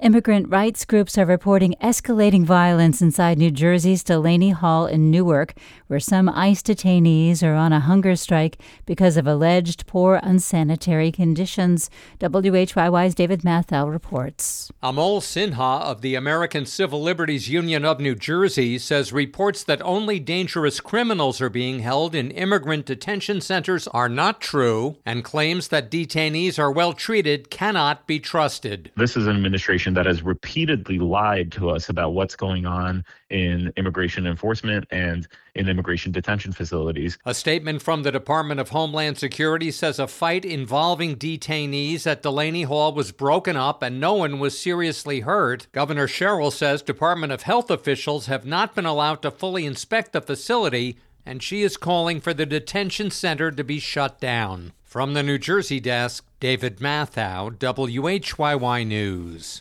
Immigrant rights groups are reporting escalating violence inside New Jersey's Delaney Hall in Newark, where some ICE detainees are on a hunger strike because of alleged poor unsanitary conditions. WHYY's David Mathau reports. Amol Sinha of the American Civil Liberties Union of New Jersey says reports that only dangerous criminals are being held in immigrant detention centers are not true, and claims that detainees are well treated cannot be trusted. This is an administration that has repeatedly lied to us about what's going on in immigration enforcement and in immigration detention facilities. A statement from the Department of Homeland Security says a fight involving detainees at Delaney Hall was broken up and no one was seriously hurt. Governor Sherrill says Department of Health officials have not been allowed to fully inspect the facility, and she is calling for the detention center to be shut down. From the New Jersey desk, David Mathau, WHYY News.